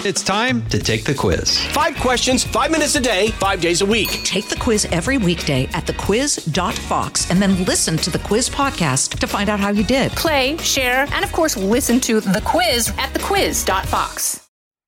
It's time to take the quiz. 5 questions, 5 minutes a day, 5 days a week. Take the quiz every weekday at thequiz.fox and then listen to the quiz podcast to find out how you did. Play, share, and of course, listen to The Quiz at thequiz.fox.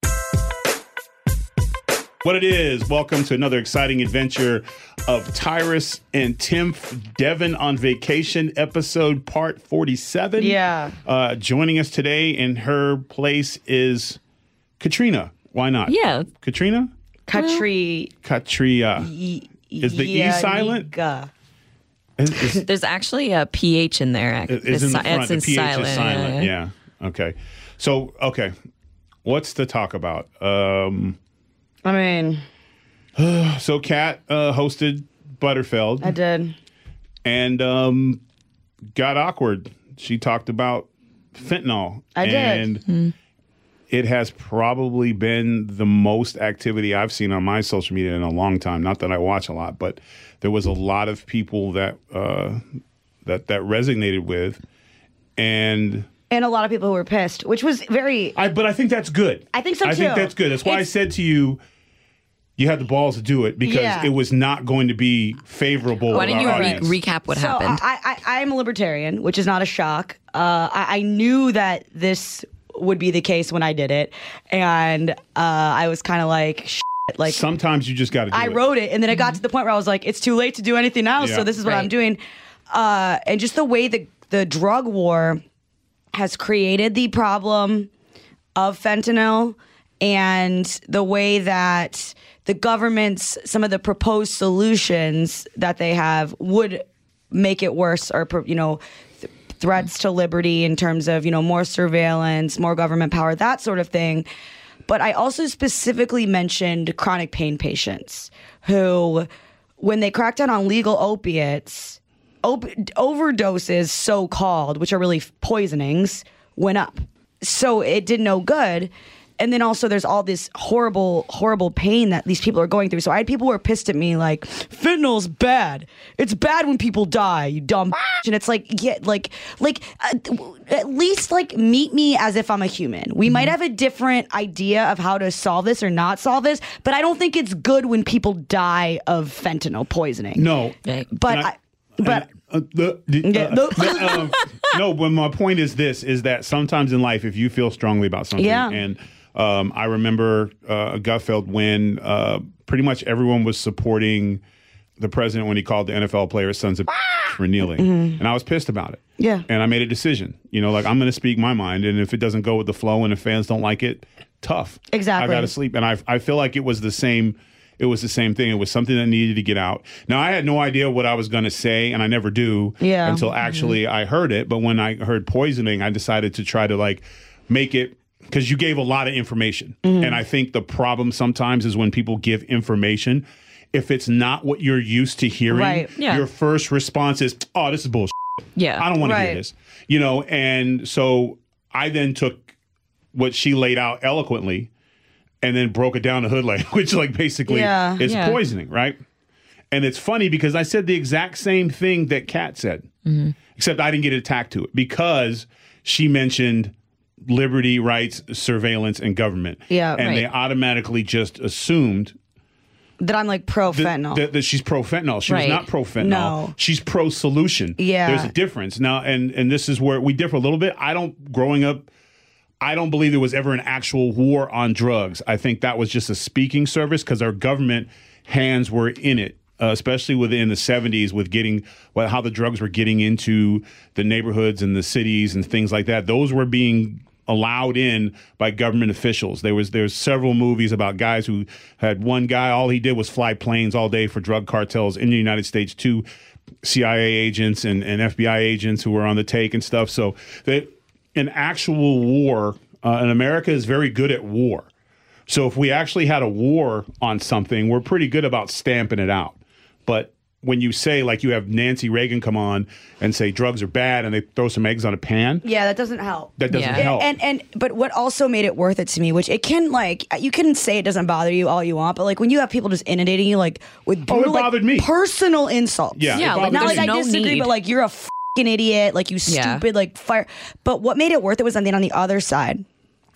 What it is, welcome to another exciting adventure of Tyrus and Timph, Devin on Vacation, episode part 47. Yeah. Joining us today in her place is Katrina. Why not? Yeah. Katrina? Katria. Is the E silent? There's actually a PH in there. It's in the front. It's The in PH silent. is silent. Yeah. Okay. So, what's to talk about? So Kat hosted Butterfeld. I did. And got awkward. She talked about fentanyl. I did. And it has probably been the most activity I've seen on my social media in a long time. Not that I watch a lot, but there was a lot of people that that resonated with, and a lot of people who were pissed, which was very... But I think that's good. I think so, too. I think that's good. That's why I said to you, you had the balls to do it, because it was not going to be favorable. Why don't you audience. recap what happened? I'm a libertarian, which is not a shock. I knew that this would be the case when I did it, and I was kind of like, shit, like sometimes you just got to do it. I wrote it, and then it got to the point where I was like, it's too late to do anything else, so this is what I'm doing. And just the way the drug war has created the problem of fentanyl, and the way that the government's, some of the proposed solutions that they have would make it worse, or, threats to liberty in terms of, more surveillance, more government power, that sort of thing. But I also specifically mentioned chronic pain patients who, when they cracked down on legal opiates, overdoses, so-called, which are really poisonings, went up. So it did no good. And then also there's all this horrible, horrible pain that these people are going through. So I had people who were pissed at me like, fentanyl's bad. It's bad when people die, you dumb bitch. And it's like, at least meet me as if I'm a human. We might have a different idea of how to solve this or not solve this, but I don't think it's good when people die of fentanyl poisoning. No. But no, but my point is this, is that sometimes in life, if you feel strongly about something, and I remember Gutfeld when pretty much everyone was supporting the president when he called the NFL players sons of for kneeling. And I was pissed about it. Yeah. And I made a decision, I'm going to speak my mind. And if it doesn't go with the flow and the fans don't like it, tough. Exactly. I got to sleep. And I feel like it was the same. It was the same thing. It was something that needed to get out. Now, I had no idea what I was going to say, and I never do until actually I heard it. But when I heard poisoning, I decided to try to make it, because you gave a lot of information. And I think the problem sometimes is when people give information, if it's not what you're used to hearing, your first response is, oh, this is bullshit. Yeah. I don't want to hear this. And so I then took what she laid out eloquently and then broke it down to hood language, basically it's poisoning, right? And it's funny because I said the exact same thing that Kat said, except I didn't get attacked to it because she mentioned liberty, rights, surveillance, and government. Yeah, and they automatically just assumed that I'm pro-fentanyl. That she's pro-fentanyl. She was not pro-fentanyl. No. She's pro-solution. Yeah. There's a difference. Now, and this is where we differ a little bit. Growing up, I don't believe there was ever an actual war on drugs. I think that was just a speaking service because our government hands were in it, especially within the 70s with how the drugs were getting into the neighborhoods and the cities and things like that. Those were being allowed in by government officials. There's several movies about guys who had one guy, all he did was fly planes all day for drug cartels in the United States, 2 CIA agents and FBI agents who were on the take and stuff. So an actual war, and America is very good at war. So if we actually had a war on something, we're pretty good about stamping it out. But when you say, you have Nancy Reagan come on and say drugs are bad and they throw some eggs on a pan. Yeah, that doesn't help. That doesn't help. But what also made it worth it to me, which it can, you can say it doesn't bother you all you want, but when you have people just inundating you, with brutal, it bothered me. Personal insults. Yeah. Not I disagree, but you're a f***ing idiot, you stupid, fire. But what made it worth it was on the other side.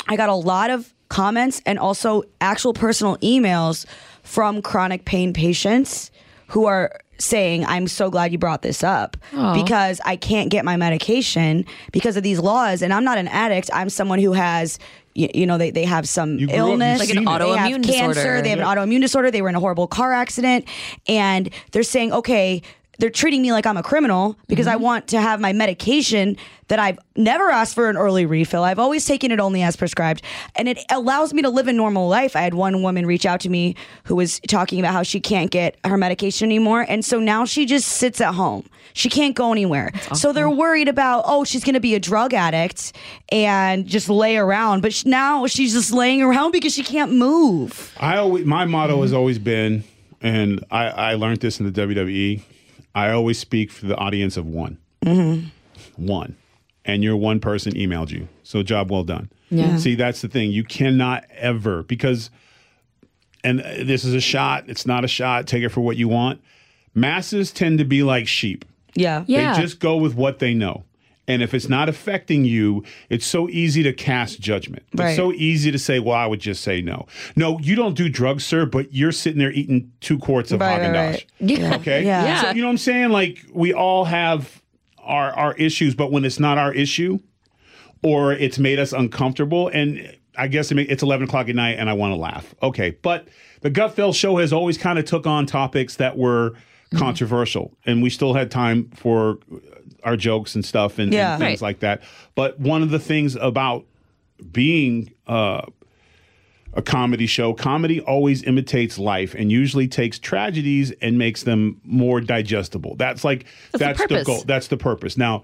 I got a lot of comments and also actual personal emails from chronic pain patients who are saying, I'm so glad you brought this up because I can't get my medication because of these laws. And I'm not an addict. I'm someone who has, they have some illness. Like an autoimmune disorder. Cancer. They have an autoimmune disorder. They were in a horrible car accident. And they're saying, okay, they're treating me like I'm a criminal because I want to have my medication that I've never asked for an early refill. I've always taken it only as prescribed. And it allows me to live a normal life. I had one woman reach out to me who was talking about how she can't get her medication anymore. And so now she just sits at home. She can't go anywhere. So they're worried about, she's going to be a drug addict and just lay around. But now she's just laying around because she can't move. My motto has always been, and I learned this in the WWE, I always speak for the audience of one. One. And your one person emailed you. So job well done. Yeah. See, that's the thing. You cannot ever, because, and this is a shot, it's not a shot, take it for what you want. Masses tend to be like sheep. Yeah. They just go with what they know. And if it's not affecting you, it's so easy to cast judgment. Right. It's so easy to say, well, I would just say no. No, you don't do drugs, sir, but you're sitting there eating 2 quarts of Haagen-Dazs. Right. Yeah. Okay? Yeah. So, you know what I'm saying? Like, we all have our issues, but when it's not our issue or it's made us uncomfortable, and I guess it's 11 o'clock at night and I want to laugh. Okay. But the Gutfeld show has always kind of took on topics that were controversial, and we still had time for our jokes and stuff and things like that. But one of the things about being a comedy show, comedy always imitates life and usually takes tragedies and makes them more digestible. That's the goal. That's the purpose. Now,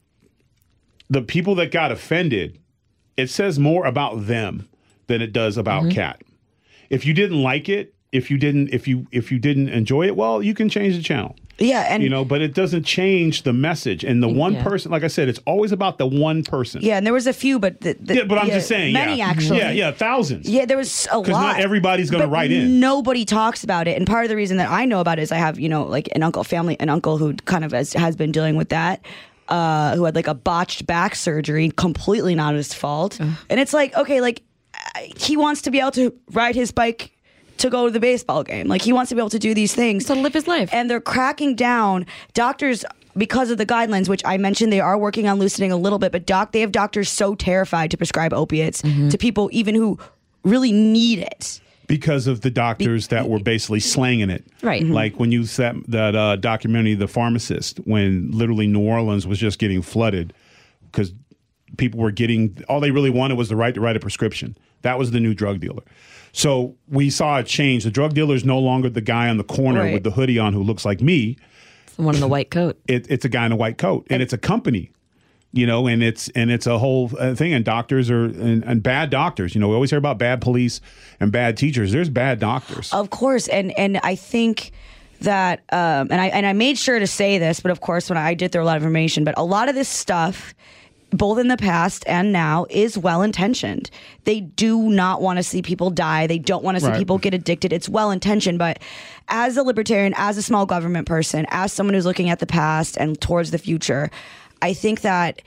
the people that got offended, it says more about them than it does about Kat. If you didn't like it, if you didn't enjoy it, well, you can change the channel. Yeah, and but it doesn't change the message. And the one person, like I said, it's always about the one person. Yeah, and there was a few, but but I'm just saying, many actually. Yeah, thousands. Yeah, there was a lot. Because not everybody's going to write in. Nobody talks about it, and part of the reason that I know about it is I have like an uncle who kind of has been dealing with that. Who had like a botched back surgery, completely not his fault. And it's like, okay, like he wants to be able to ride his bike to go to the baseball game. Like he wants to be able to do these things. To live his life. And they're cracking down. Doctors, because of the guidelines, which I mentioned, they are working on loosening a little bit, but they have doctors so terrified to prescribe opiates to people even who really need it. Because of the doctors that were basically slanging it. Right. Like when you said that documentary, The Pharmacist, when literally New Orleans was just getting flooded because people were all they really wanted was the right to write a prescription. That was the new drug dealer. So we saw a change. The drug dealer is no longer the guy on the corner with the hoodie on who looks like me. It's the one in the white coat. It's a guy in a white coat. And it's a company. And it's a whole thing. And doctors and bad doctors. We always hear about bad police and bad teachers. There's bad doctors, of course. And I think that and I made sure to say this, but of course when I did throw a lot of information. But a lot of this stuff, both in the past and now, is well intentioned. They do not want to see people die. They don't want to see people get addicted. It's well intentioned, but as a libertarian, as a small government person, as someone who's looking at the past and towards the future, I think that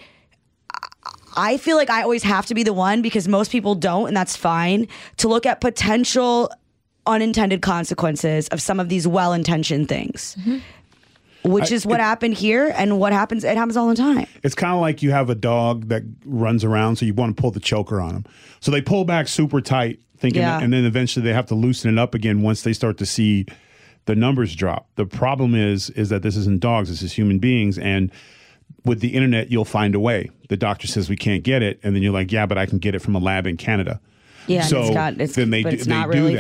I feel like I always have to be the one, because most people don't, and that's fine, to look at potential unintended consequences of some of these well-intentioned things. Which is what happened here, and it happens all the time. It's kind of like you have a dog that runs around, so you want to pull the choker on them. So they pull back super tight, thinking, and then eventually they have to loosen it up again once they start to see the numbers drop. The problem is that this isn't dogs, this is human beings, and with the internet, you'll find a way. The doctor says we can't get it, and then you're like, yeah, but I can get it from a lab in Canada. Yeah, so it's not really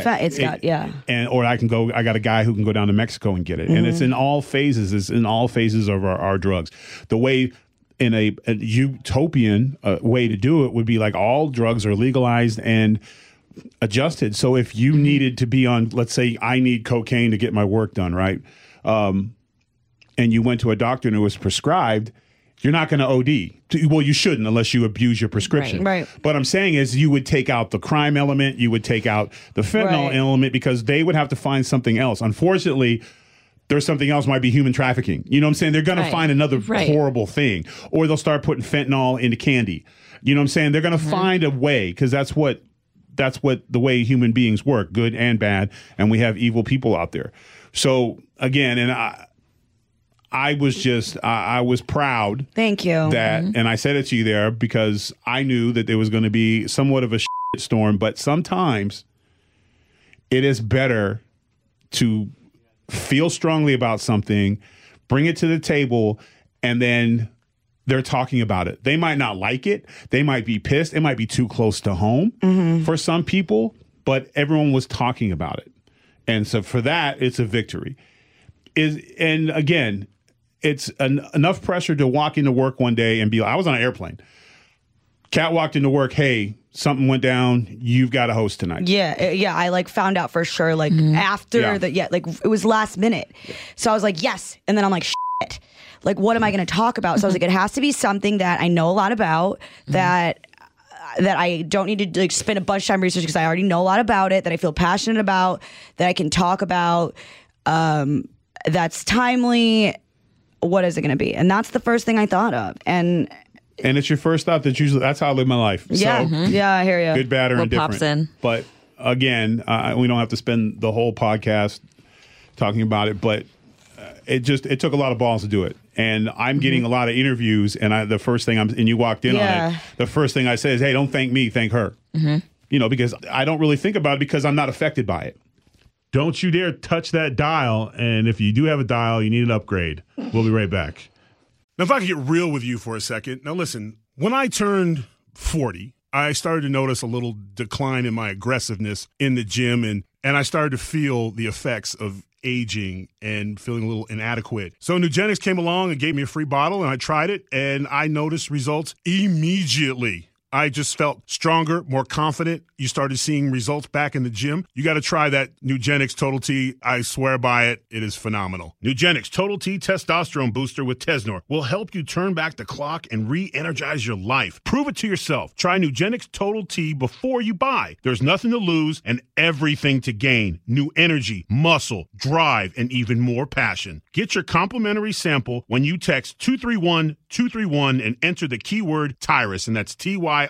or I got a guy who can go down to Mexico and get it. And it's in all phases. It's in all phases of our drugs. The way in a utopian way to do it would be like all drugs are legalized and adjusted. So if you needed to be on, let's say I need cocaine to get my work done, right? And you went to a doctor and it was prescribed, you're not going to OD. Well, you shouldn't unless you abuse your prescription. Right. But I'm saying is you would take out the crime element, you would take out the fentanyl element, because they would have to find something else. Unfortunately, there's something else, might be human trafficking. You know what I'm saying? They're going to find another horrible thing. Or they'll start putting fentanyl into candy. You know what I'm saying? They're going to find a way, because that's what the way human beings work, good and bad, and we have evil people out there. So again, and I was proud. Thank you. That, and I said it to you there because I knew that there was going to be somewhat of a storm, but sometimes it is better to feel strongly about something, bring it to the table, and then they're talking about it. They might not like it. They might be pissed. It might be too close to home for some people, but everyone was talking about it. And so for that, it's a victory. And again, it's enough pressure to walk into work one day and be like, I was on an airplane. Kat walked into work, hey, something went down. You've got a host tonight. Yeah. I found out for sure, after it was last minute. So I was like, yes. And then I'm like, shit. Like, what am I going to talk about? So I was like, it has to be something that I know a lot about, that I don't need to spend a bunch of time researching because I already know a lot about it, that I feel passionate about, that I can talk about, that's timely. What is it going to be? And that's the first thing I thought of. And it's your first thought. That's how I live my life. Yeah. So, yeah, I hear you. Good, bad, or what indifferent. Pops in. But again, we don't have to spend the whole podcast talking about it, but it took a lot of balls to do it. And I'm getting a lot of interviews, and the first thing and you walked in on it, the first thing I say is, hey, don't thank me, thank her. Because I don't really think about it because I'm not affected by it. Don't you dare touch that dial, and if you do have a dial, you need an upgrade. We'll be right back. Now, if I could get real with you for a second. Now, listen, when I turned 40, I started to notice a little decline in my aggressiveness in the gym, and I started to feel the effects of aging and feeling a little inadequate. So Nugenix came along and gave me a free bottle, and I tried it, and I noticed results immediately. I just felt stronger, more confident. You started seeing results back in the gym. You got to try that Nugenix Total T. I swear by it. It is phenomenal. Nugenix Total T Testosterone Booster with Tesnor will help you turn back the clock and re-energize your life. Prove it to yourself. Try Nugenix Total T before you buy. There's nothing to lose and everything to gain. New energy, muscle, drive, and even more passion. Get your complimentary sample when you text 231-231 and enter the keyword Tyrus, and that's Tyrus.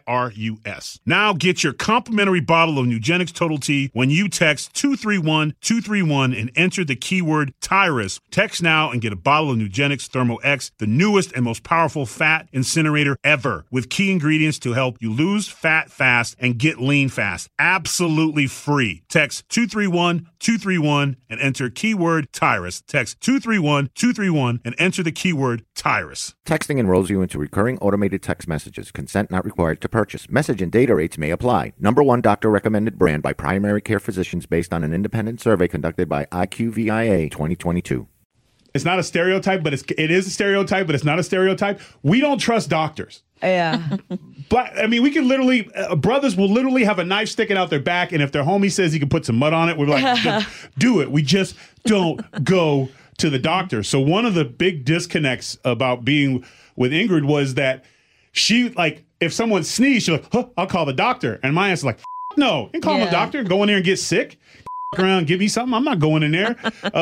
Now get your complimentary bottle of Nugenix Total T when you text 231-231 and enter the keyword Tyrus. Text now and get a bottle of Nugenix Thermo X, the newest and most powerful fat incinerator ever, with key ingredients to help you lose fat fast and get lean fast. Absolutely free. Text 231-231 and enter keyword Tyrus. Text 231-231 and enter the keyword Tyrus. Texting enrolls you into recurring automated text messages. Consent not required to purchase. Message and data rates may apply. #1 doctor recommended brand by primary care physicians based on an independent survey conducted by IQVIA 2022. It's not a stereotype, but it is a stereotype, but it's not a stereotype. We don't trust doctors. Yeah. We can literally, brothers will literally have a knife sticking out their back, and if their homie says he can put some mud on it, we're like, do it. We just don't go to the doctor. So one of the big disconnects about being with Ingrid was that she, if someone sneezed, she's like, huh, I'll call the doctor. And my answer is like, no, and call the doctor, go in there and get sick. Around, give me something. I'm not going in there.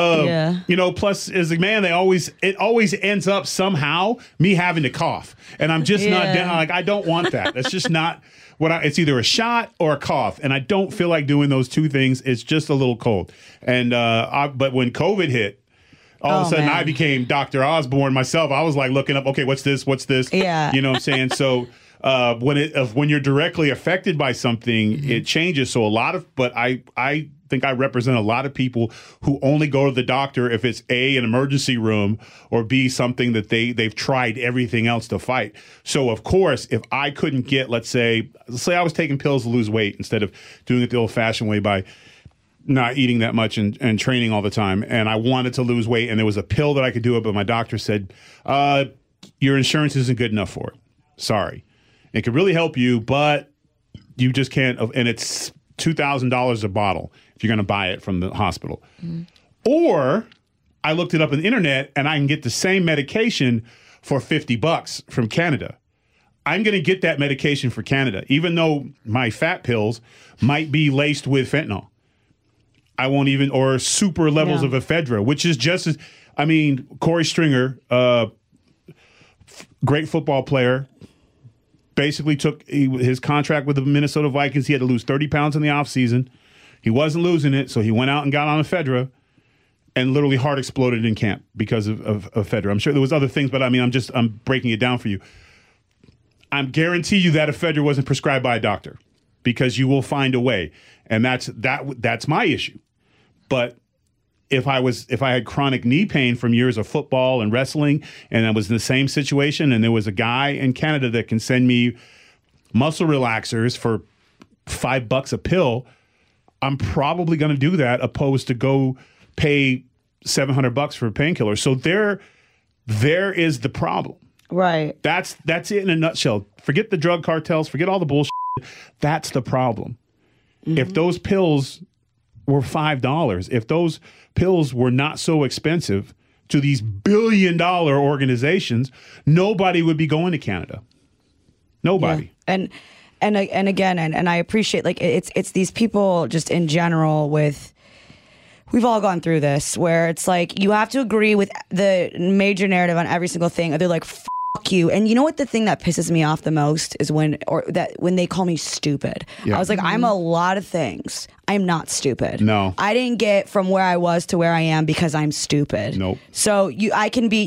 Plus as a man, it always ends up somehow me having to cough, and I'm just not down. I don't want that. That's just not what it's either a shot or a cough, and I don't feel like doing those two things. It's just a little cold. And but when COVID hit, all of a sudden I became Dr. Osborne myself. I was like looking up, okay, what's this? Yeah. You know what I'm saying? So when you're directly affected by something, it changes. So but I think I represent a lot of people who only go to the doctor if it's A, an emergency room, or B, something that they've tried everything else to fight. So of course, if I couldn't get, let's say I was taking pills to lose weight instead of doing it the old fashioned way by not eating that much and training all the time, and I wanted to lose weight, and there was a pill that I could do it, but my doctor said, your insurance isn't good enough for it. Sorry. It could really help you, but you just can't, and it's $2,000 a bottle if you're going to buy it from the hospital. Mm-hmm. Or I looked it up on the internet, and I can get the same medication for $50 from Canada. I'm going to get that medication for Canada, even though my fat pills might be laced with fentanyl. I won't even, or super levels of ephedra, which is just as, Corey Stringer, great football player, basically took his contract with the Minnesota Vikings. He had to lose 30 pounds in the offseason. He wasn't losing it, so he went out and got on ephedra and literally heart exploded in camp because of ephedra. I'm sure there was other things, but I mean, I'm breaking it down for you. I guarantee you that ephedra wasn't prescribed by a doctor because you will find a way. And that's my issue. But if I had chronic knee pain from years of football and wrestling, and I was in the same situation, and there was a guy in Canada that can send me muscle relaxers for $5 a pill, I'm probably going to do that opposed to go pay $700 for a painkiller. So there is the problem. Right. That's it in a nutshell. Forget the drug cartels. Forget all the bullshit. That's the problem. Mm-hmm. If those pills were $5, if those pills were not so expensive to these billion-dollar organizations, nobody would be going to Canada. Nobody. Yeah. And again, I appreciate, like, it's these people just in general we've all gone through this where it's like you have to agree with the major narrative on every single thing, or they're like, fuck you. And you know what the thing that pisses me off the most is when they call me stupid. Yeah. I was like, I'm a lot of things. I'm not stupid. No. I didn't get from where I was to where I am because I'm stupid. Nope. So I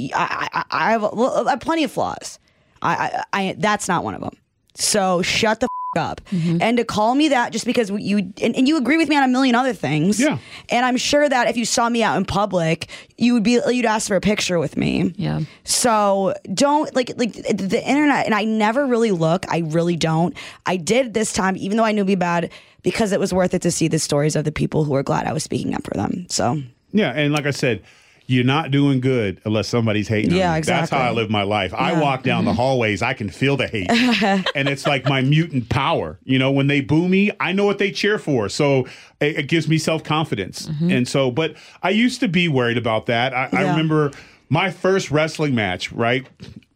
have plenty of flaws. That's not one of them. So shut the up. Mm-hmm. And to call me that just because you agree with me on a million other things. Yeah. And I'm sure that if you saw me out in public, you'd ask for a picture with me. Yeah. So don't like the internet, and I never really look. I really don't. I did this time, even though I knew it'd be bad, because it was worth it to see the stories of the people who were glad I was speaking up for them. So yeah, and like I said, you're not doing good unless somebody's hating on you. Exactly. That's how I live my life. Yeah. I walk down the hallways, I can feel the hate. And it's like my mutant power. You know, when they boo me, I know what they cheer for. So it gives me self-confidence. Mm-hmm. And so, but I used to be worried about that. I remember my first wrestling match, right?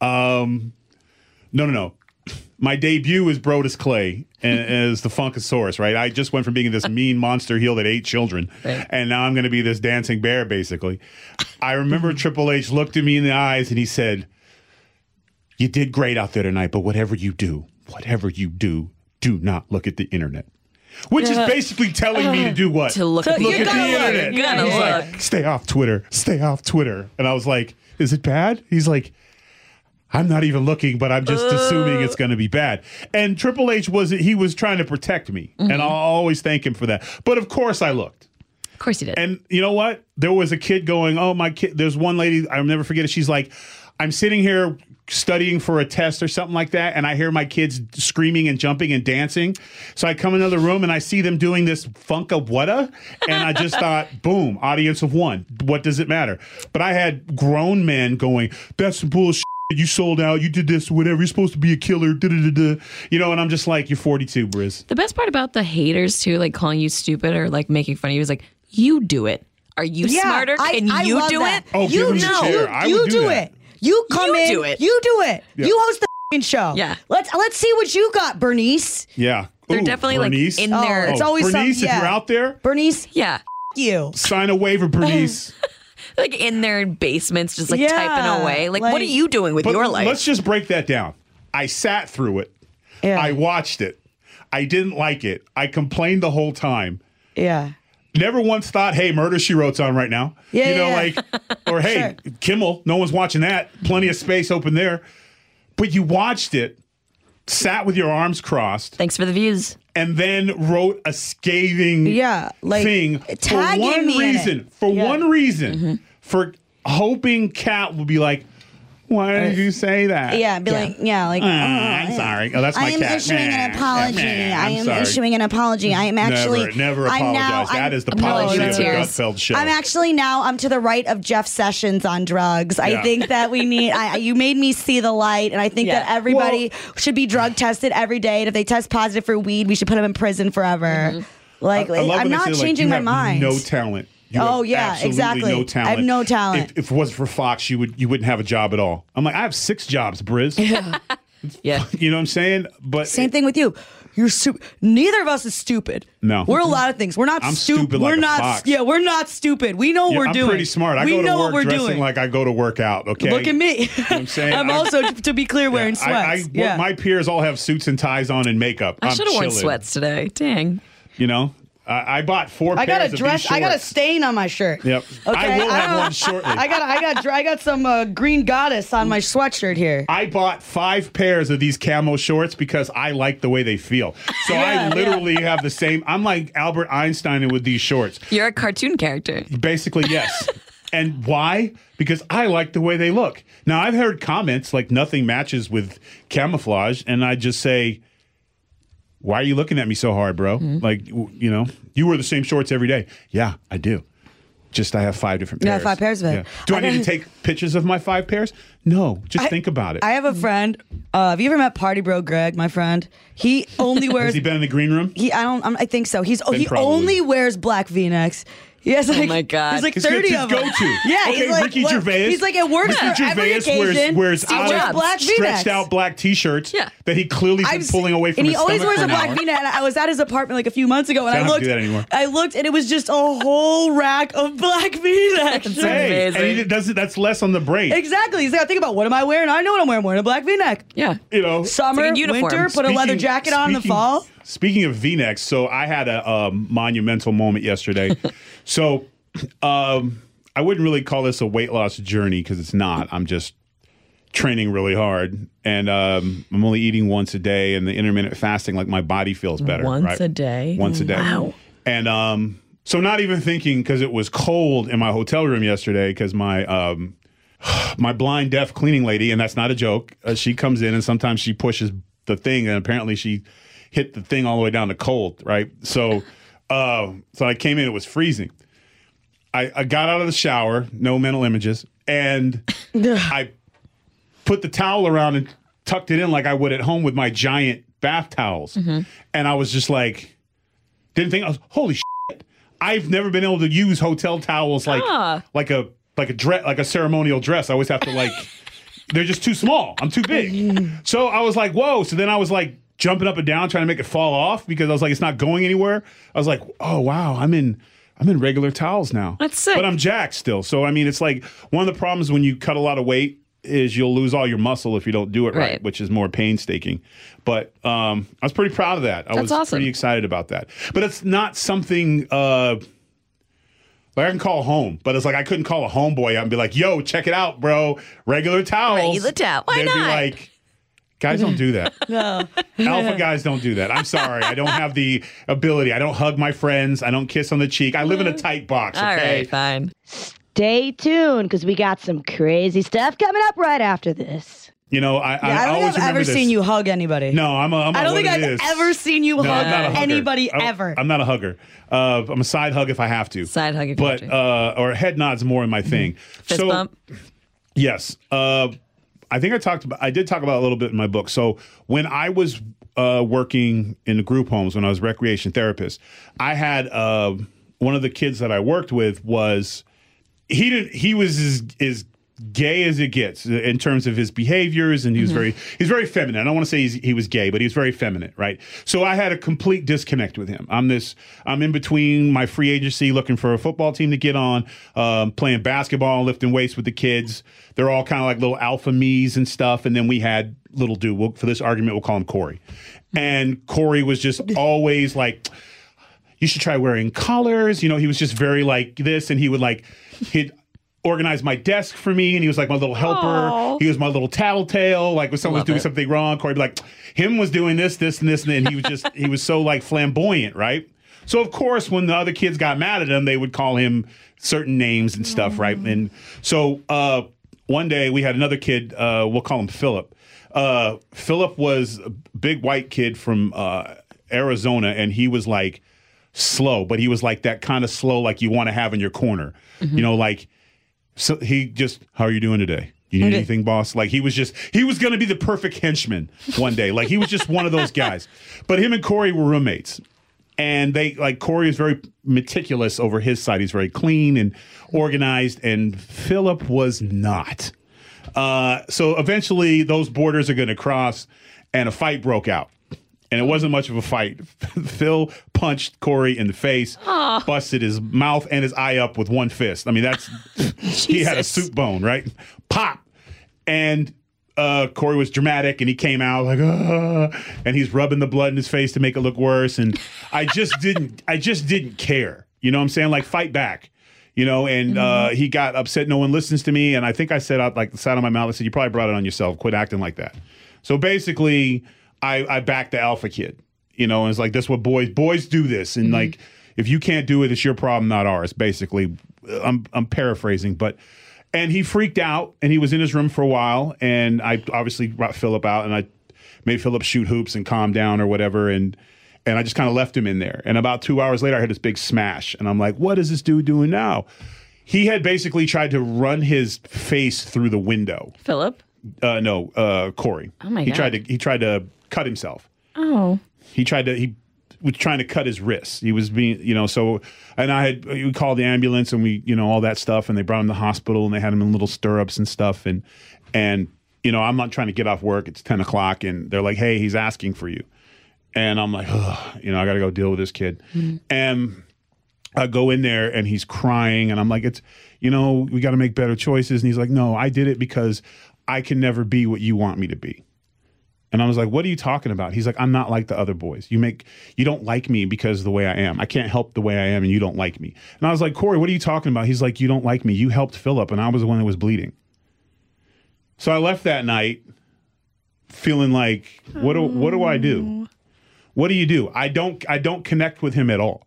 No. My debut was Brodus Clay as the Funkasaurus, right? I just went from being this mean monster heel that ate children, right, and now I'm going to be this dancing bear, basically. I remember Triple H looked at me in the eyes and he said, "You did great out there tonight, but whatever you do, do not look at the internet." Which is basically telling me to do what? To look at the internet. He's like, stay off Twitter. And I was like, is it bad? He's like, I'm not even looking, but I'm just assuming it's going to be bad. And Triple H was trying to protect me, mm-hmm, and I'll always thank him for that. But of course I looked. Of course you did. And you know what? There was a kid going, oh, my kid. There's one lady, I'll never forget it. She's like, I'm sitting here studying for a test or something like that, and I hear my kids screaming and jumping and dancing. So I come into the room and I see them doing this Funka Wutta, and I just thought, boom, audience of one. What does it matter? But I had grown men going, that's some bullshit. You sold out. You did this, whatever. You're supposed to be a killer. You know, and I'm just like, you're 42, Briz. The best part about the haters, too, like calling you stupid or like making fun of you is like, you do it. Are you smarter? Can you do it? Oh, give him the chair. You do it. You come in. Do it. You do it. Yeah. You host the show. Yeah. Let's see what you got, Bernice. Yeah. They're definitely Bernice. Like in there. It's always Bernice, if you're out there. Bernice. Yeah. You. Sign a waiver, Bernice. Like in their basements, just like typing away. Like, what are you doing with your life? Let's just break that down. I sat through it. Yeah. I watched it. I didn't like it. I complained the whole time. Yeah. Never once thought, hey, Murder, She Wrote's on right now. Yeah, like, or hey, sure, Kimmel, no one's watching that. Plenty of space open there. But you watched it, sat with your arms crossed. Thanks for the views. And then wrote a scathing thing for one reason. One reason. Mm-hmm. For hoping Kat will be like, why did you say that? Yeah, I'm sorry. Oh, that's my cat. I am issuing an apology. I am actually... Never apologize. That is the policy of the Gutfeld show. I'm to the right of Jeff Sessions on drugs. Yeah. I think that we need... you made me see the light, and I think that everybody should be drug tested every day, and if they test positive for weed, we should put them in prison forever. Mm-hmm. I'm not changing my mind. No talent. Exactly. No talent. I have no talent. If it wasn't for Fox, you wouldn't have a job at all. I'm like, I have 6 jobs, Briz. Yeah. You know what I'm saying? But same thing with you. you're stupid. Neither of us is stupid. No. We're a lot of things. We're not stupid. We're not. Fox. Yeah, we're not stupid. We know what we're doing. I'm pretty smart. I go to work dressing like I go to work out. Okay. Look at me. You know what I'm saying? I'm also, to be clear, wearing sweats. My peers all have suits and ties on and makeup. I should have worn sweats today. Dang. You know? I bought 4 pairs of these shorts. I got a stain on my shirt. Yep. Okay? I will have one shortly. I got some green goddess on my sweatshirt here. I bought 5 pairs of these camo shorts because I like the way they feel. So I literally have the same. I'm like Albert Einstein with these shorts. You're a cartoon character. Basically, yes. And why? Because I like the way they look. Now, I've heard comments like nothing matches with camouflage, and I just say, why are you looking at me so hard, bro? Like, you know, you wear the same shorts every day. Yeah, I do. Just I have 5 different pairs. Yeah, 5 pairs of it. Yeah. Do I need to take pictures of my 5 pairs? No, just think about it. I have a friend. Have you ever met Party Bro Greg, my friend? He only wears. Has he been in the green room? I think so. He only wears black V-necks. He has oh my God. He's like 30 of them. Go-to. Yeah, okay, he's like, Ricky Gervais. He's like, it works for every occasion. wears black stretched out black T-shirts that he clearly been pulling away from his stomach. And he always wears a black V-neck. And I was at his apartment like a few months ago, and I looked, and it was just a whole rack of black V-necks. And he does it. That's less on the brain. Exactly. He's like, I think about what am I wearing? I know what I'm wearing. I'm wearing a black V-neck. Yeah. You know, summer, like winter, put a leather jacket on in the fall. Speaking of V-necks, so I had a monumental moment yesterday. So. I wouldn't really call this a weight loss journey because it's not. I'm just training really hard, and I'm only eating once a day, and the intermittent fasting, like my body feels better. Once a day? Once a day. Wow. And so not even thinking, because it was cold in my hotel room yesterday, because my my blind deaf cleaning lady, and that's not a joke, she comes in and sometimes she pushes the thing, and apparently she hit the thing all the way down to cold, right? So so I came in, it was freezing. I got out of the shower, no mental images, and I put the towel around and tucked it in like I would at home with my giant bath towels. And I was just like, didn't think, I was, holy shit. I've never been able to use hotel towels like a ceremonial dress. I always have to they're just too small. I'm too big. So I was like, whoa. So then I was like jumping up and down trying to make it fall off because I was like, it's not going anywhere. I was like, oh, wow, I'm in regular towels now. That's sick. But I'm jacked still. So, I mean, it's like one of the problems when you cut a lot of weight is you'll lose all your muscle if you don't do it right, which is more painstaking. But I was pretty proud of that. I was pretty excited about that. But it's not something like I can call home. But it's like I couldn't call a homeboy out and be like, yo, check it out, bro. Regular towels. Regular towel. Why not? They'd be like, guys don't do that. No. Alpha guys don't do that. I'm sorry. I don't have the ability. I don't hug my friends. I don't kiss on the cheek. I live in a tight box, okay? All right, fine. Stay tuned because we got some crazy stuff coming up right after this. You know, I don't think I've ever seen you hug anybody. No, I don't think I've ever seen you hug anybody ever. I'm not a hugger. I'm a side hug if I have to. Side hug if you have to. Or head nod's more my thing. Fist bump? Yes. I think I did talk about a little bit in my book. So when I was working in the group homes, when I was recreation therapist, I had one of the kids that I worked with was he was as gay as it gets in terms of his behaviors, and he's very feminine. I don't want to say he was gay, but he was very feminine, right? So I had a complete disconnect with him. I'm in between my free agency, looking for a football team to get on, playing basketball, lifting weights with the kids. They're all kind of like little alpha me's and stuff. And then we had little dude. For this argument, we'll call him Corey. And Corey was just always like, you should try wearing collars. You know, he was just very like this, and he'd organize my desk for me, and he was like my little helper. Aww. He was my little tattletale. Like when someone was doing something wrong, Corey would be like, him was doing this, and this, and then he was so like flamboyant, right? So of course, when the other kids got mad at him, they would call him certain names and stuff, right? And so one day we had another kid, we'll call him Philip. Philip was a big white kid from Arizona, and he was like slow, but he was like that kind of slow like you want to have in your corner. You know, like, so he just, how are you doing today? You need anything, boss? Like he was going to be the perfect henchman one day. Like he was just one of those guys. But him and Corey were roommates. And Corey is very meticulous over his side. He's very clean and organized. And Philip was not. So eventually those borders are going to cross, and a fight broke out. And it wasn't much of a fight. Phil punched Corey in the face, busted his mouth and his eye up with one fist. I mean, he had a soup bone, right? Pop. And Corey was dramatic, and he came out like, and he's rubbing the blood in his face to make it look worse. And I just didn't care. You know what I'm saying? Like, fight back. You know, and he got upset. No one listens to me. And I think I said out like the side of my mouth, I said, you probably brought it on yourself. Quit acting like that. So basically, I backed the alpha kid, you know, and it's like, that's what boys do this. And like, if you can't do it, it's your problem, not ours, basically. I'm paraphrasing, and he freaked out, and he was in his room for a while. And I obviously brought Philip out, and I made Philip shoot hoops and calm down or whatever. And I just kind of left him in there. And about 2 hours later, I heard this big smash. And I'm like, what is this dude doing now? He had basically tried to run his face through the window. Philip? No, Corey. Oh my God. He tried to cut himself. Oh. He was trying to cut his wrists. He was being, you know, so, and we called the ambulance and we, you know, all that stuff, and they brought him to the hospital and they had him in little stirrups and stuff. And, you know, I'm not trying to get off work. It's 10 o'clock and they're like, hey, he's asking for you. And I'm like, you know, I got to go deal with this kid. And I go in there and he's crying and I'm like, it's, you know, we got to make better choices. And he's like, no, I did it because I can never be what you want me to be. And I was like, what are you talking about? He's like, I'm not like the other boys. You don't like me because of the way I am. I can't help the way I am and you don't like me. And I was like, Corey, what are you talking about? He's like, you don't like me. You helped Philip and I was the one that was bleeding. So I left that night feeling like, what do I do? What do you do? I don't connect with him at all.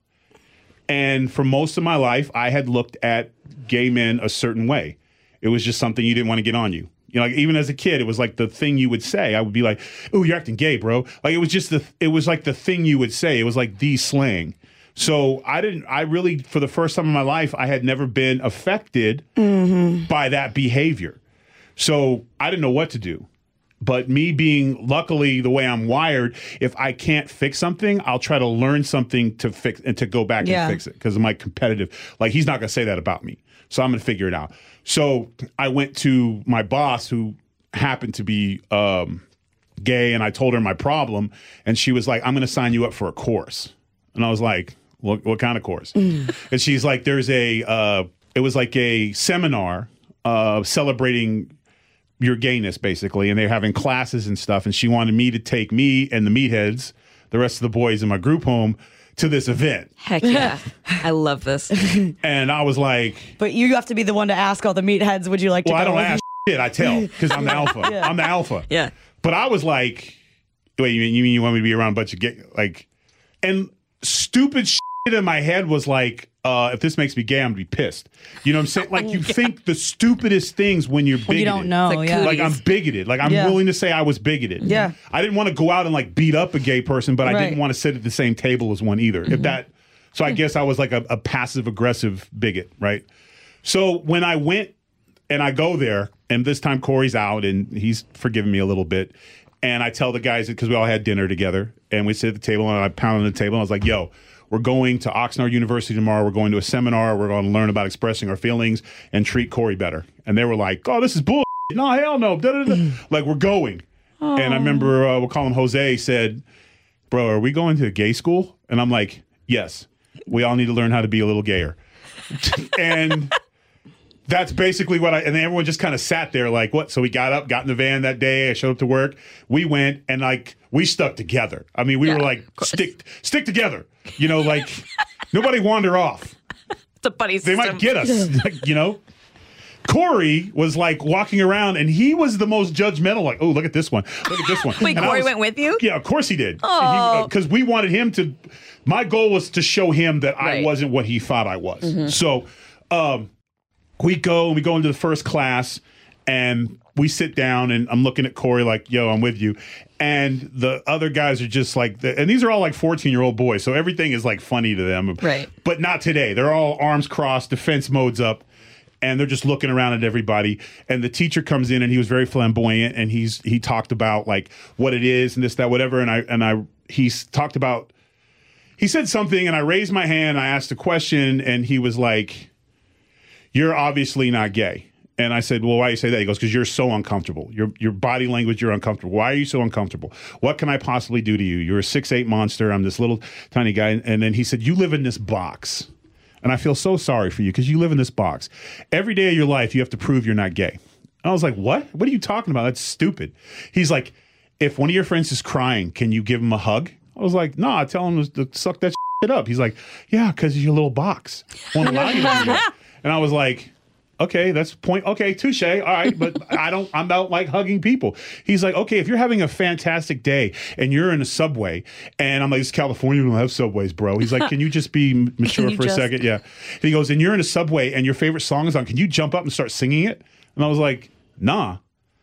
And for most of my life, I had looked at gay men a certain way. It was just something you didn't want to get on you. You know, like even as a kid, it was like the thing you would say. I would be like, "Oh, you're acting gay, bro." Like it was like the thing you would say. It was like the slang. So I really, for the first time in my life, I had never been affected by that behavior. So I didn't know what to do. But me being, luckily, the way I'm wired, if I can't fix something, I'll try to learn something to fix and to go back and fix it because of my competitive. Like, he's not going to say that about me. So I'm going to figure it out. So I went to my boss, who happened to be gay, and I told her my problem. And she was like, I'm going to sign you up for a course. And I was like, what kind of course? And she's like, it was like a seminar celebrating your gayness, basically, and they're having classes and stuff, and she wanted me to take me and the meatheads, the rest of the boys in my group home, to this event. Heck yeah. I love this. And I was like... But you have to be the one to ask all the meatheads, would you like to go? Well, I don't ask shit, I tell, because I'm the alpha. Yeah. I'm the alpha. Yeah. But I was like, wait, you mean you want me to be around a bunch of gay... Like, and stupid shit in my head was like, if this makes me gay, I'm going to be pissed. You know what I'm saying? Like, you think the stupidest things when you're bigoted. You don't know, Like, I'm bigoted. Like, I'm willing to say I was bigoted. Yeah. I didn't want to go out and, like, beat up a gay person, but I didn't want to sit at the same table as one either. So I guess I was, like, a passive-aggressive bigot, right? So when I went and I go there, and this time Corey's out, and he's forgiven me a little bit, and I tell the guys, because we all had dinner together, and we sit at the table, and I pound on the table, and I was like, yo, we're going to Oxnard University tomorrow. We're going to a seminar. We're going to learn about expressing our feelings and treat Corey better. And they were like, oh, this is bull. No, hell no. Like, we're going. Aww. And I remember we'll call him Jose, said, bro, are we going to a gay school? And I'm like, yes. We all need to learn how to be a little gayer. And that's basically what and then everyone just kind of sat there like, what? So we got up, got in the van that day. I showed up to work. We went and like, we stuck together. I mean, we were like, stick together. You know, like nobody wander off. It's a buddy system. They might get us, like, you know. Corey was like walking around and he was the most judgmental, like, oh, look at this one. Look at this one. Wait, and Corey went with you? Yeah, of course he did. Oh. Because we wanted him to, my goal was to show him that I wasn't what he thought I was. Mm-hmm. So we go into the first class and we sit down and I'm looking at Corey like, yo, I'm with you. And the other guys are just like, and these are all like 14-year-old boys. So everything is like funny to them. Right. But not today. They're all arms crossed, defense modes up. And they're just looking around at everybody. And the teacher comes in and he was very flamboyant. And he talked about like what it is and this, that, whatever. And he talked about, he said something and I raised my hand. I asked a question and he was like, you're obviously not gay. And I said, well, why do you say that? He goes, because you're so uncomfortable. Your body language, you're uncomfortable. Why are you so uncomfortable? What can I possibly do to you? You're a 6'8" monster. I'm this little tiny guy. And then he said, you live in this box. And I feel so sorry for you because you live in this box. Every day of your life, you have to prove you're not gay. And I was like, what? What are you talking about? That's stupid. He's like, if one of your friends is crying, can you give him a hug? I was like, no, I tell him to suck that shit up. He's like, yeah, because your little box won't allow you to do that. And I was like, okay, that's point. Okay, touche. All right, but I'm about like hugging people. He's like, okay, if you're having a fantastic day and you're in a subway, and I'm like, it's California, we don't have subways, bro. He's like, can you just be mature for a second? Yeah. And he goes, and you're in a subway and your favorite song is on. Can you jump up and start singing it? And I was like, nah,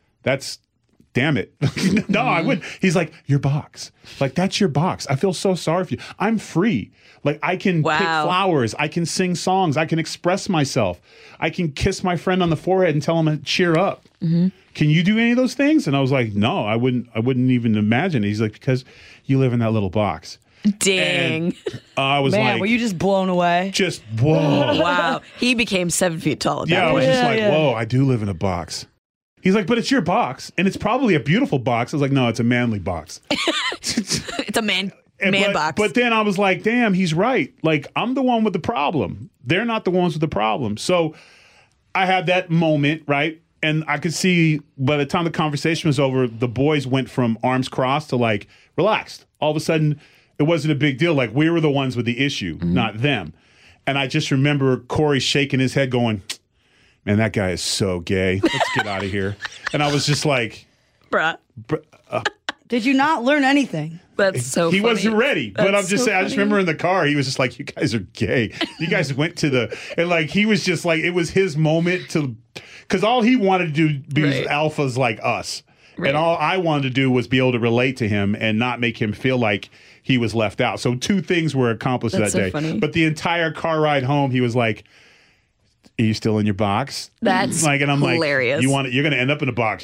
damn it. No, I wouldn't. He's like, your box. Like, that's your box. I feel so sorry for you. I'm free. Like, I can pick flowers. I can sing songs. I can express myself. I can kiss my friend on the forehead and tell him to cheer up. Mm-hmm. Can you do any of those things? And I was like, no, I wouldn't even imagine. He's like, because you live in that little box. Dang. And I was Man, were you just blown away? Just, whoa. Wow. He became 7 feet tall. Yeah, I was just like, whoa, I do live in a box. He's like, but it's your box, and it's probably a beautiful box. I was like, no, it's a manly box. It's a man box. But then I was like, damn, he's right. Like, I'm the one with the problem. They're not the ones with the problem. So I had that moment, right? And I could see by the time the conversation was over, the boys went from arms crossed to like relaxed. All of a sudden, it wasn't a big deal. Like, we were the ones with the issue, not them. And I just remember Corey shaking his head going, man, that guy is so gay. Let's get out of here. And I was just like, bruh. Did you not learn anything? That's so He funny. wasn't ready. But I'm just saying, I just remember in the car, he was just like, you guys are gay. You guys went to and like, he was just like, it was his moment because all he wanted to do be alphas like us. Right. And all I wanted to do was be able to relate to him and not make him feel like he was left out. So 2 things were accomplished that day. Funny. But the entire car ride home, he was like, are you still in your box? That's like, and I'm hilarious. like, you're going to end up in a box.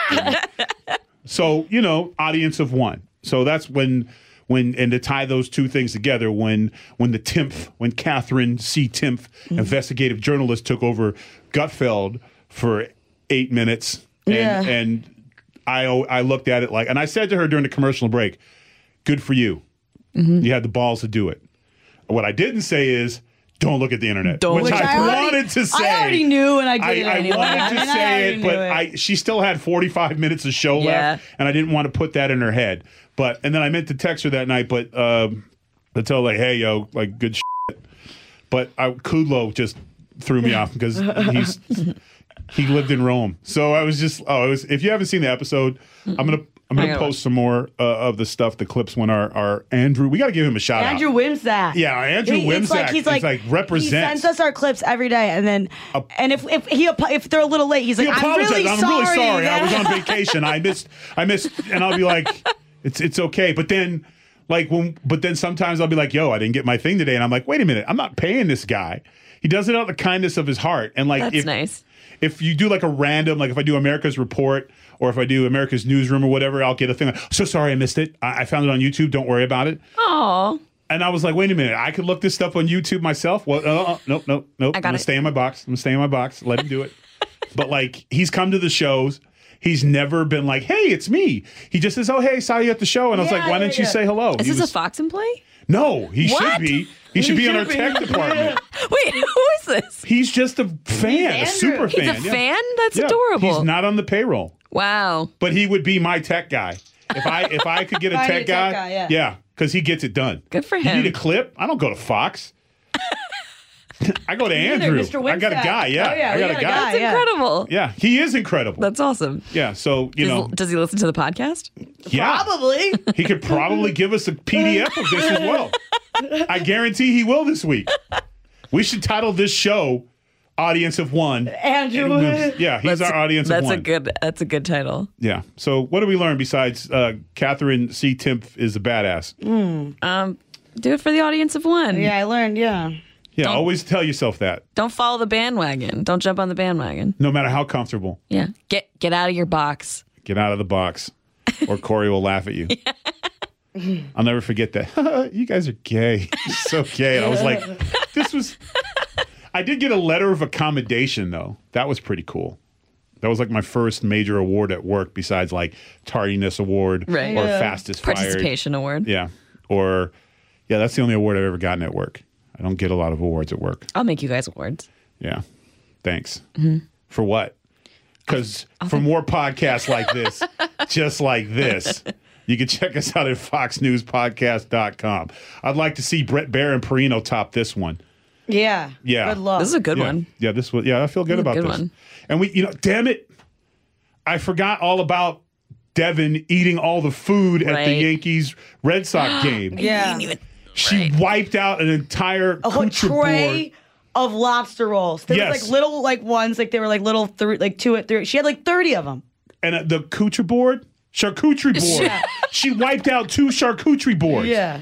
So, audience of one. So that's when and to tie those 2 things together, when Catherine C. Timpf, investigative journalist, took over Gutfeld for 8 minutes, and I looked at it like, and I said to her during the commercial break, good for you. Mm-hmm. You had the balls to do it. What I didn't say is, don't look at the internet. Which I wanted to say. I already knew, and I did it anyway. I wanted to say it, but she still had 45 minutes of show left, and I didn't want to put that in her head. And then I meant to text her that night, but to tell her, like, hey, yo, like, good shit. But Kudlow just threw me off because he lived in Rome. So I was just, if you haven't seen the episode, I'm gonna post some more of the stuff, the clips when our Andrew, we got to give him a shout out. Andrew Wimsack. Yeah, Andrew Wimsack. He's like represents. He sends us our clips every day, and then and if they're a little late, he's like, I'm really sorry. I was on vacation. I missed, and I'll be like, it's okay. But then sometimes I'll be like, yo, I didn't get my thing today, and I'm like, wait a minute, I'm not paying this guy. He does it out of the kindness of his heart, and like, that's nice. If you do like a random, like if I do America's Report or if I do America's Newsroom or whatever, I'll get a thing like, so sorry I missed it. I found it on YouTube. Don't worry about it. Aww. And I was like, wait a minute. I could look this stuff on YouTube myself. Well, nope. I'm going to stay in my box. Let him do it. But like, he's come to the shows. He's never been like, hey, it's me. He just says, oh, hey, saw you at the show. And I was like, why didn't you say hello? Is this a Fox employee? No, he should be. He should be in our tech department. Wait, who is this? He's just a fan, a super fan. He's a fan? That's adorable. He's not on the payroll. Wow. But he would be my tech guy. If I could get a tech guy, yeah, because he gets it done. Good for him. You need a clip? I don't go to Fox. I go to Andrew. I got a guy, I got a guy. That's incredible. Yeah, he is incredible. That's awesome. Yeah, so, Does he listen to the podcast? Yeah. Probably. He could probably give us a PDF of this as well. I guarantee he will this week. We should title this show Audience of One. Andrew. Yeah, he's our audience of one. That's a good title. Yeah. So what did we learn besides Catherine C. Timpf is a badass? Do it for the audience of one. Yeah, I learned, Yeah, always tell yourself that. Don't follow the bandwagon. Don't jump on the bandwagon. No matter how comfortable. Yeah. Get out of your box. Get out of the box. Or Corey will laugh at you. I'll never forget that. You guys are gay. So gay. And I was like, I did get a letter of accommodation, though. That was pretty cool. That was like my first major award at work besides like tardiness award or fastest fired. Participation award. Yeah. Or, that's the only award I've ever gotten at work. I don't get a lot of awards at work. I'll make you guys awards. Yeah. Thanks. Mm-hmm. For what? Because for more podcasts like this, just like this, you can check us out at foxnewspodcast.com. I'd like to see Bret Baier and Perino top this one. Yeah. Yeah. Good luck. This is a good one. Yeah, I feel good about this. One. And we, damn it, I forgot all about Devin eating all the food at the Yankees Red Sox game. Yeah. She wiped out an entire whole tray of lobster rolls. There was like little ones, like they were like little 2 at 3. She had like 30 of them. And the charcuterie board. She wiped out 2 charcuterie boards. Yeah.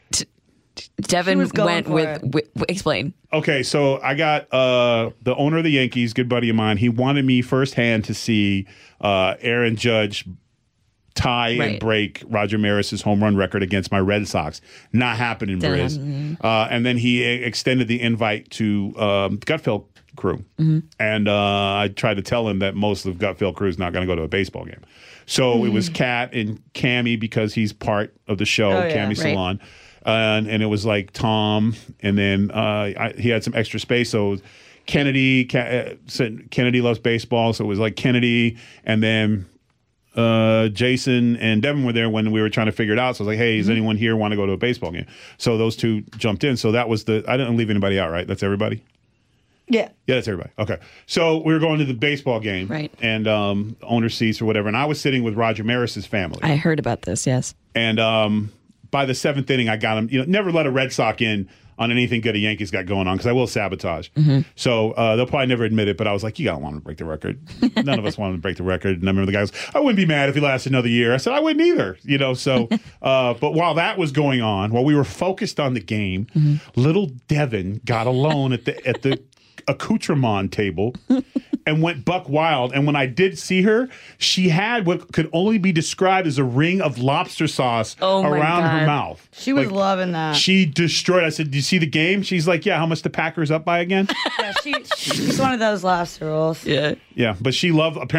Devin went with explain. Okay, so I got the owner of the Yankees, good buddy of mine. He wanted me firsthand to see Aaron Judge tie and break Roger Maris's home run record against my Red Sox. Not happening, Briz. And then he extended the invite to Gutfeld crew. Mm-hmm. And I tried to tell him that most of Gutfeld crew is not going to go to a baseball game. So it was Kat and Cammy because he's part of the show, Cammy Salon. And it was like Tom, and then he had some extra space. So Kennedy loves baseball, so it was like Kennedy, and then Jason and Devin were there when we were trying to figure it out. So I was like, hey, does anyone here want to go to a baseball game? So those 2 jumped in. So that was I didn't leave anybody out, right? That's everybody? Yeah. Yeah, that's everybody. Okay. So we were going to the baseball game. Right. And owner seats or whatever. And I was sitting with Roger Maris's family. I heard about this, yes. And by the 7th inning, I got him. Never let a Red Sox in on anything good a Yankees got going on because I will sabotage. Mm-hmm. So they'll probably never admit it, but I was like, you don't want to break the record. None of us wanted to break the record. And I remember the guy goes, I wouldn't be mad if he lasted another year. I said, I wouldn't either. So, but while that was going on, while we were focused on the game, little Devin got alone at the accoutrement table and went buck wild. And when I did see her, she had what could only be described as a ring of lobster sauce around her mouth. She was loving that. She destroyed. I said, do you see the game? She's like, yeah, how much the Packers up by again? Yeah, she's one of those lobster rolls. Yeah. Yeah, but she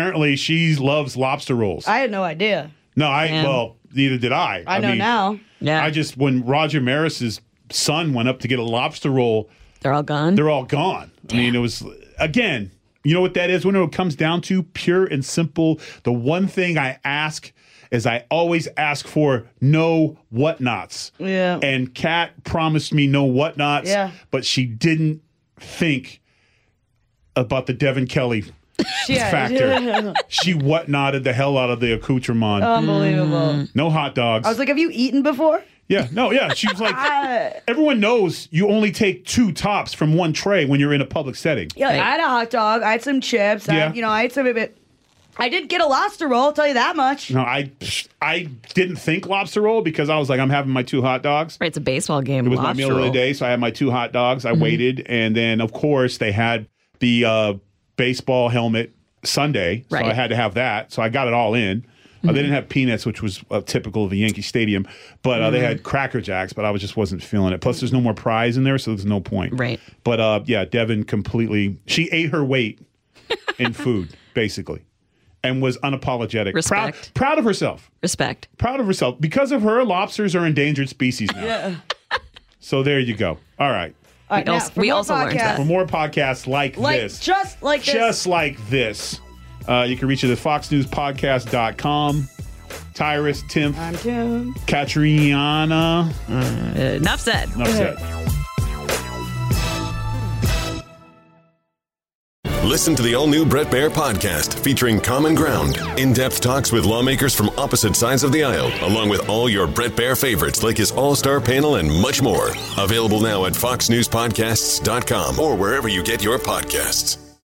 loves lobster rolls. I had no idea. No, neither did I. I know now. Yeah. When Roger Maris's son went up to get a lobster roll, they're all gone? They're all gone. Damn. I mean, it was, again, you know what that is? When it comes down to pure and simple, the one thing I ask is I always ask for no whatnots. Yeah. And Kat promised me no whatnots, but she didn't think about the Devin Kelly factor. She whatnotted the hell out of the accoutrement. Unbelievable. No hot dogs. I was like, have you eaten before? Yeah, no, yeah. She was like, everyone knows you only take 2 tops from one tray when you're in a public setting. Yeah, I had a hot dog. I had some chips. Yeah. I had some of it. I did get a lobster roll, I'll tell you that much. No, I didn't think lobster roll because I was like, I'm having my 2 hot dogs. Right, it's a baseball game. It was my meal of the day, so I had my 2 hot dogs. I waited, and then, of course, they had the baseball helmet sundae, so I had to have that. So I got it all in. They didn't have peanuts, which was typical of the Yankee Stadium, but they had Cracker Jacks, but I wasn't feeling it. Plus, there's no more prize in there, so there's no point. Right. But, Devin she ate her weight in food, basically, and was unapologetic. Respect. Proud of herself. Respect. Proud of herself. Because of her, lobsters are endangered species now. Yeah. So there you go. All right. We also learned that. For more podcasts like this. Just like this. Just like this. You can reach it at foxnewspodcast.com. Tyrus, Tim. I'm Tim. Katriana. Enough said. Enough said. Listen to the all-new Bret Baier podcast featuring Common Ground, in-depth talks with lawmakers from opposite sides of the aisle, along with all your Bret Baier favorites like his all-star panel and much more. Available now at foxnewspodcasts.com or wherever you get your podcasts.